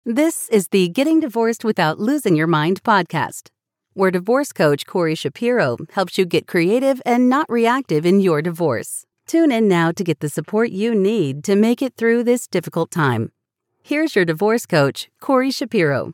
This is the Getting Divorced Without Losing Your Mind podcast, where divorce coach Corey Shapiro helps you get creative and not reactive in your divorce. Tune in now to get the support you need to make it through this difficult time. Here's your divorce coach, Corey Shapiro.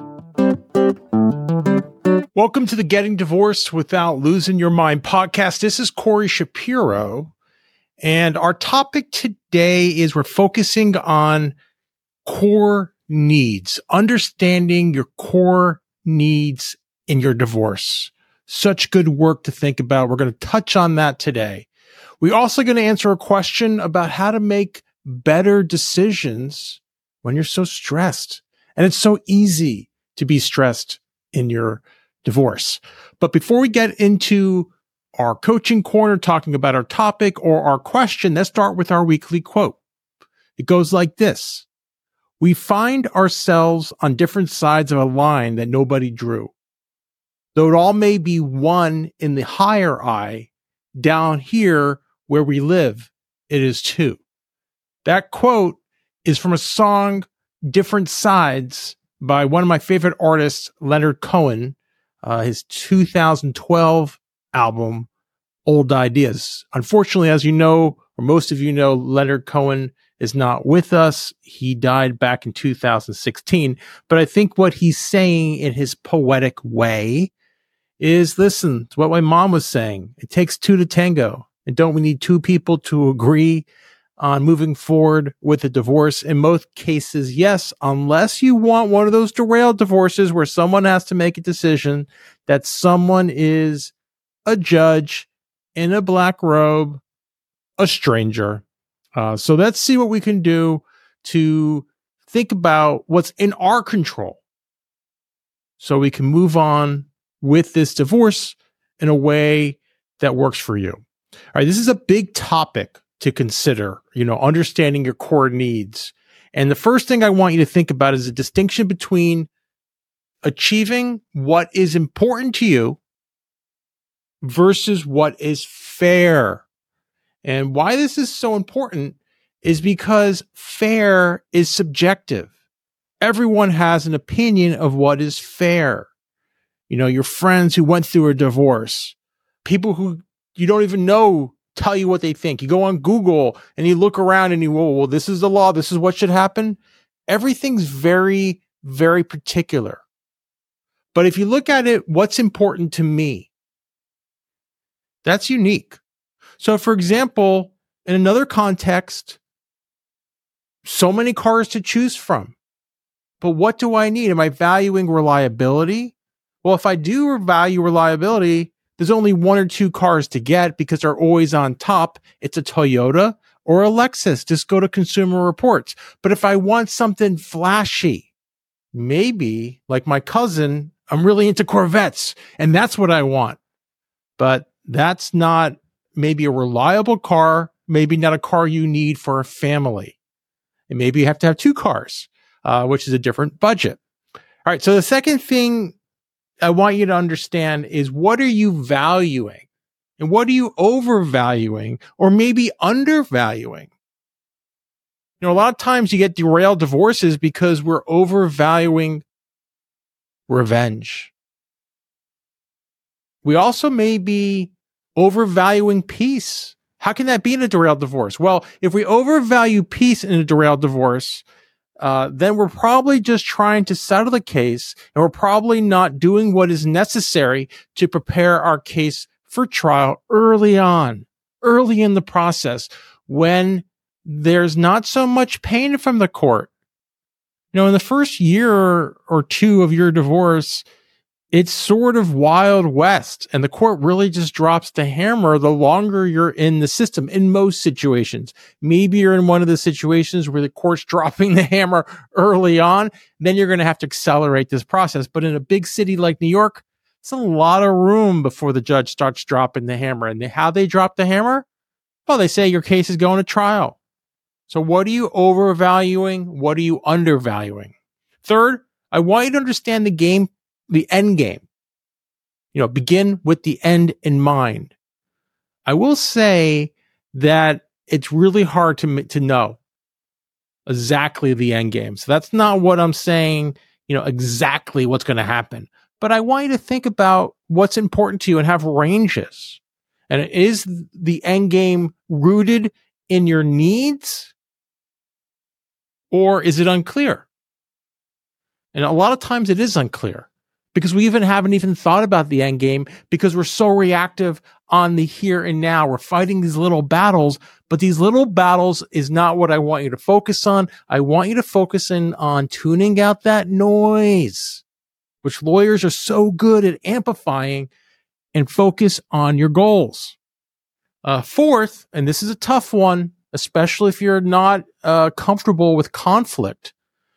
Welcome to the Getting Divorced Without Losing Your Mind podcast. This is Corey Shapiro, and our topic today is we're focusing on core needs, understanding your core needs in your divorce. Such good work to think about. We're going to touch on that today. We're also going to answer a question about how to make better decisions when you're so stressed. And it's so easy to be stressed in your divorce. But before we get into our coaching corner, talking about our topic or our question, let's start with our weekly quote. It goes like this. We find ourselves on different sides of a line that nobody drew. Though it all may be one in the higher eye, down here where we live, it is two. That quote is from a song, Different Sides, by one of my favorite artists, Leonard Cohen, his 2012 album, Old Ideas. Unfortunately, as you know, or most of you know, Leonard Cohen is not with us. He died back in 2016. But I think what he's saying in his poetic way is, listen, it's what my mom was saying. It takes two to tango. And don't we need two people to agree on moving forward with a divorce? In most cases, yes, unless you want one of those derailed divorces where someone has to make a decision that someone is a judge in a black robe, a stranger. So let's see what we can do to think about what's in our control so we can move on with this divorce in a way that works for you. All right, this is a big topic to consider, understanding your core needs. And the first thing I want you to think about is the distinction between achieving what is important to you versus what is fair. And why this is so important is because fair is subjective. Everyone has an opinion of what is fair. Your friends who went through a divorce, people who you don't even know tell you what they think. You go on Google and you look around and well, this is the law. This is what should happen. Everything's very, very particular. But if you look at it, what's important to me? That's unique. So, for example, in another context, so many cars to choose from. But what do I need? Am I valuing reliability? Well, if I do value reliability, there's only one or two cars to get because they're always on top. It's a Toyota or a Lexus. Just go to Consumer Reports. But if I want something flashy, maybe like my cousin, I'm really into Corvettes and that's what I want. But that's not maybe a reliable car, maybe not a car you need for a family. And maybe you have to have two cars, which is a different budget. All right. So the second thing I want you to understand is, what are you valuing and what are you overvaluing or maybe undervaluing? A lot of times you get derailed divorces because we're overvaluing revenge. We also may be overvaluing peace. How can that be in a derailed divorce? Well, if we overvalue peace in a derailed divorce, then we're probably just trying to settle the case, and we're probably not doing what is necessary to prepare our case for trial early in the process, when there's not so much pain from the court. In the first year or two of your divorce, it's sort of Wild West, and the court really just drops the hammer the longer you're in the system in most situations. Maybe you're in one of the situations where the court's dropping the hammer early on, then you're going to have to accelerate this process. But in a big city like New York, it's a lot of room before the judge starts dropping the hammer. And how they drop the hammer? Well, they say your case is going to trial. So what are you overvaluing? What are you undervaluing? Third, I want you to understand the end game. Begin with the end in mind. I will say that it's really hard to know. exactly the end game. So that's not what I'm saying, exactly what's going to happen. But I want you to think about what's important to you and have ranges. And is the end game rooted in your needs, or is it unclear? And a lot of times it is unclear because we haven't even thought about the end game because we're so reactive on the here and now. We're fighting these little battles, but these little battles is not what I want you to focus on. I want you to focus in on tuning out that noise, which lawyers are so good at amplifying, and focus on your goals. Fourth, and this is a tough one, especially if you're not comfortable with conflict,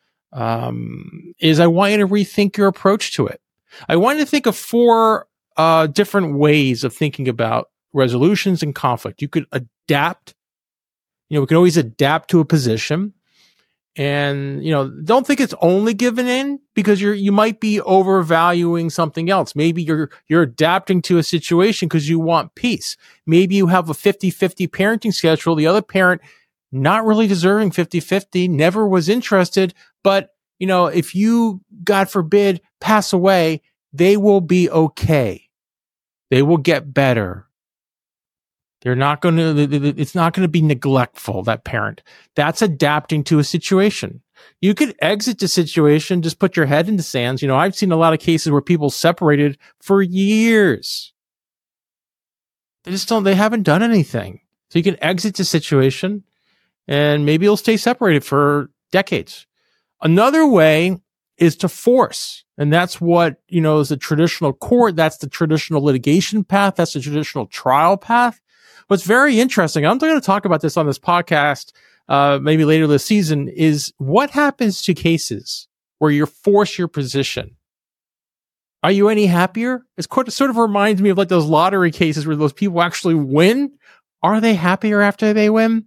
is I want you to rethink your approach to it. I want you to think of 4 different ways of thinking about resolutions and conflict. You could adapt. We can always adapt to a position. And, don't think it's only given in because you might be overvaluing something else. Maybe you're adapting to a situation because you want peace. Maybe you have a 50-50 parenting schedule. The other parent, not really deserving 50-50, never was interested. But, if you, God forbid, pass away, they will be okay. They will get better. They're not going to, it's not going to be neglectful, that parent. That's adapting to a situation. You could exit the situation, just put your head in the sands. I've seen a lot of cases where people separated for years. They haven't done anything. So you can exit the situation and maybe you'll stay separated for decades. Another way is to force. And that's what, is the traditional court. That's the traditional litigation path. That's the traditional trial path. What's very interesting, I'm going to talk about this on this podcast, maybe later this season, is what happens to cases where you force your position. Are you any happier? It sort of reminds me of like those lottery cases where those people actually win. Are they happier after they win?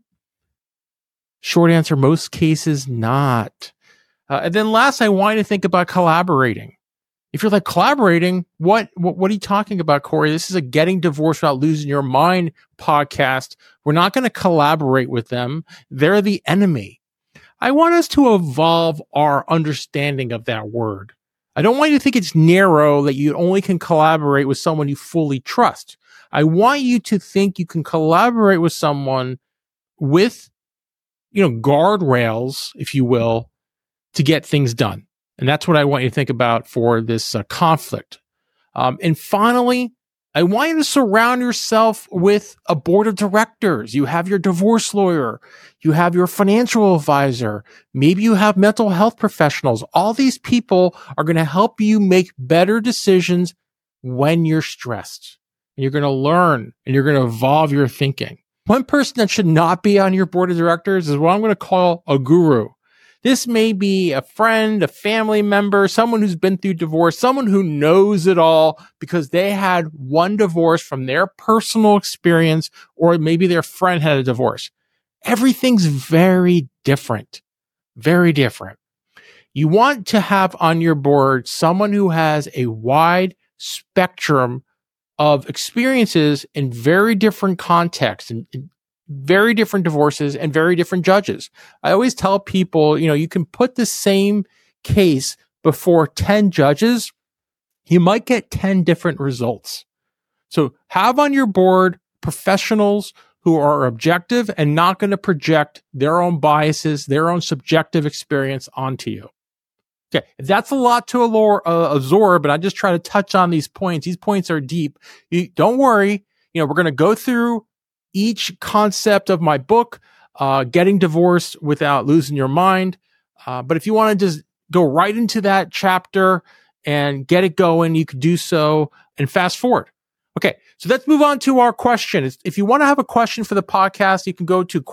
Short answer, most cases not. And then last, I want you to think about collaborating. If you're like collaborating, what are you talking about, Corey? This is a Getting Divorced Without Losing Your Mind podcast. We're not going to collaborate with them. They're the enemy. I want us to evolve our understanding of that word. I don't want you to think it's narrow, that you only can collaborate with someone you fully trust. I want you to think you can collaborate with someone with, guardrails, if you will, to get things done. And that's what I want you to think about for this conflict. And finally, I want you to surround yourself with a board of directors. You have your divorce lawyer. You have your financial advisor. Maybe you have mental health professionals. All these people are going to help you make better decisions when you're stressed. And you're going to learn and you're going to evolve your thinking. One person that should not be on your board of directors is what I'm going to call a guru. This may be a friend, a family member, someone who's been through divorce, someone who knows it all because they had one divorce from their personal experience, or maybe their friend had a divorce. Everything's very different. Very different. You want to have on your board someone who has a wide spectrum of experiences in very different contexts and very different divorces and very different judges. I always tell people, you can put the same case before 10 judges. You might get 10 different results. So have on your board professionals who are objective and not going to project their own biases, their own subjective experience onto you. Okay, that's a lot to absorb, but I just try to touch on these points. These points are deep. Don't worry. We're going to go through each concept of my book, Getting Divorced Without Losing Your Mind. But if you want to just go right into that chapter and get it going, you could do so and fast forward. Okay, so let's move on to our question. If you want to have a question for the podcast, you can go to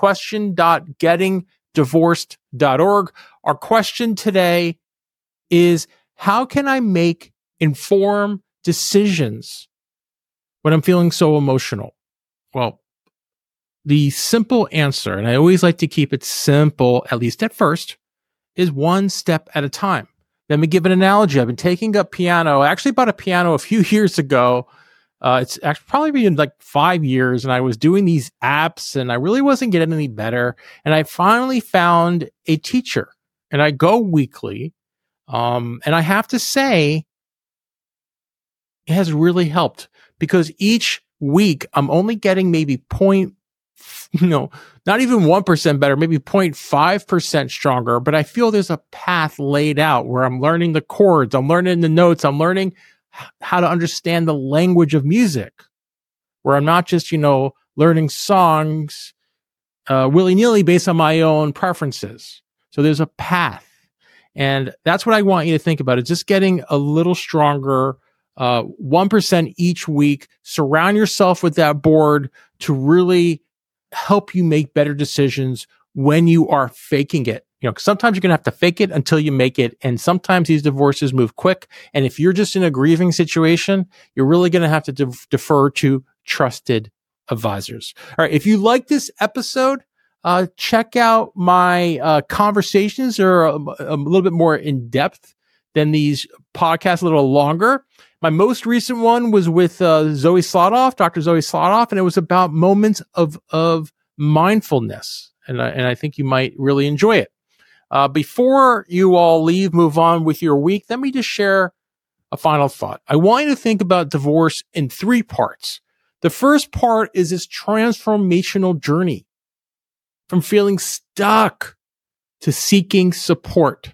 question.gettingdivorced.org. Our question today is, how can I make informed decisions when I'm feeling so emotional? Well, the simple answer, and I always like to keep it simple, at least at first, is one step at a time. Let me give an analogy. I've been taking up piano. I actually bought a piano a few years ago. It's actually probably been like 5 years, and I was doing these apps and I really wasn't getting any better. And I finally found a teacher, and I go weekly. And I have to say, it has really helped because each week I'm only getting maybe not even 1% better, maybe 0.5% stronger, but I feel there's a path laid out where I'm learning the chords, I'm learning the notes, I'm learning how to understand the language of music, where I'm not just, learning songs willy-nilly based on my own preferences. So there's a path. And that's what I want you to think about. It's just getting a little stronger, 1% each week. Surround yourself with that board to really help you make better decisions when you are faking it. Sometimes you're going to have to fake it until you make it. And sometimes these divorces move quick. And if you're just in a grieving situation, you're really going to have to defer to trusted advisors. All right. If you like this episode, check out my conversations. They're a little bit more in depth than these podcasts, a little longer. My most recent one was with Zoe Slotoff, Dr. Zoe Slotoff, and it was about moments of mindfulness. And I think you might really enjoy it. Before you all move on with your week, let me just share a final thought. I want you to think about divorce in 3 parts. The first part is this transformational journey from feeling stuck to seeking support.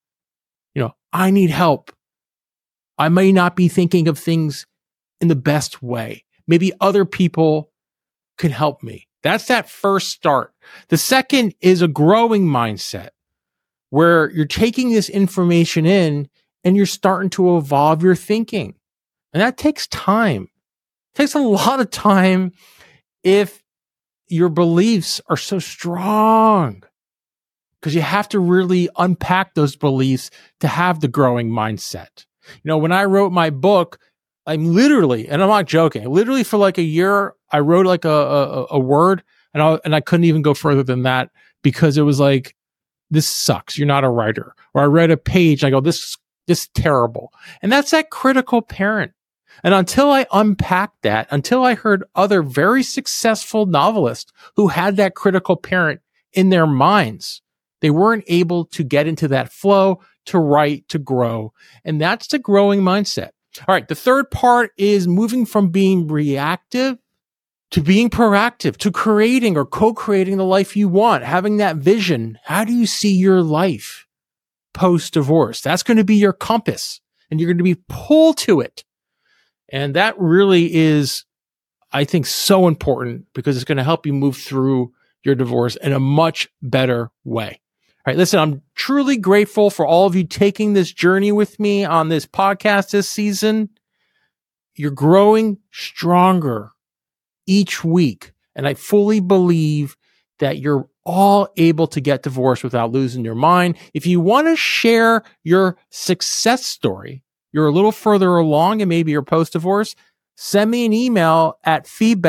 I need help. I may not be thinking of things in the best way. Maybe other people can help me. That's that first start. The second is a growing mindset where you're taking this information in and you're starting to evolve your thinking. And that takes time. It takes a lot of time if your beliefs are so strong, because you have to really unpack those beliefs to have the growing mindset. When I wrote my book, I'm literally, and I'm not joking, literally for like a year, I wrote like a word and I couldn't even go further than that because it was like, this sucks. You're not a writer. Or I read a page and I go, this is terrible. And that's that critical parent. And until I unpacked that, until I heard other very successful novelists who had that critical parent in their minds, they weren't able to get into that flow, to write, to grow. And that's the growing mindset. All right. The third part is moving from being reactive to being proactive, to creating or co-creating the life you want, having that vision. How do you see your life post-divorce? That's going to be your compass, and you're going to be pulled to it. And that really is, I think, so important because it's going to help you move through your divorce in a much better way. All right, listen, I'm truly grateful for all of you taking this journey with me on this podcast this season. You're growing stronger each week. And I fully believe that you're all able to get divorced without losing your mind. If you want to share your success story, you're a little further along and maybe you're post-divorce, send me an email at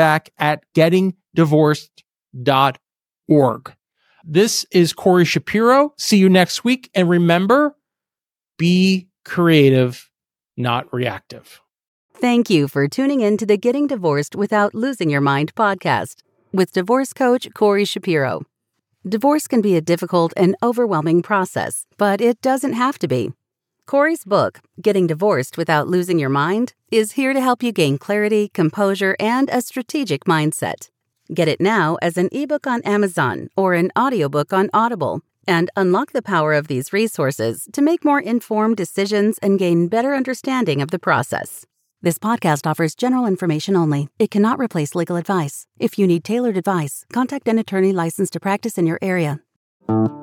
feedback@gettingdivorced.org. This is Corey Shapiro. See you next week. And remember, be creative, not reactive. Thank you for tuning in to the Getting Divorced Without Losing Your Mind podcast with divorce coach Corey Shapiro. Divorce can be a difficult and overwhelming process, but it doesn't have to be. Corey's book, Getting Divorced Without Losing Your Mind, is here to help you gain clarity, composure, and a strategic mindset. Get it now as an ebook on Amazon or an audiobook on Audible, and unlock the power of these resources to make more informed decisions and gain better understanding of the process. This podcast offers general information only. It cannot replace legal advice. If you need tailored advice, contact an attorney licensed to practice in your area.